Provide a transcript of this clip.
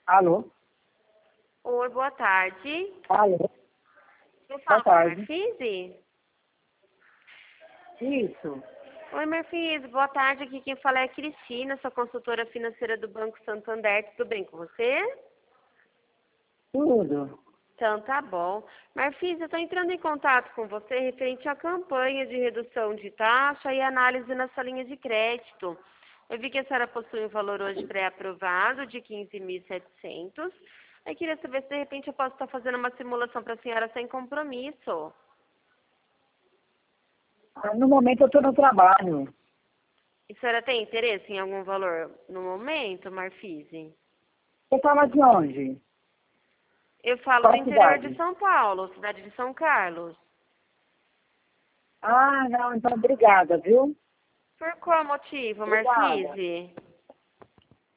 Alô? Oi, boa tarde. Alô? Eu Boa falo com a tarde. Marfise? Isso. Oi, Marfise, boa tarde. Aqui quem fala é a Cristina, sua consultora financeira do Banco Santander. Tudo bem com você? Tudo. Então, tá bom. Marfise, eu estou entrando em contato com você referente à campanha de redução de taxa e análise na sua linha de crédito. Eu vi que a senhora possui um valor hoje pré-aprovado de 15.700. Eu queria saber se de repente eu posso estar fazendo uma simulação para a senhora sem compromisso. No momento eu estou no trabalho. E a senhora tem interesse em algum valor no momento, Marfise? Você fala de onde? Eu falo do Qual interior de cidade? São Paulo, cidade de São Carlos. Ah, não, então obrigada, viu? Por qual motivo, Obrigada. Marfise?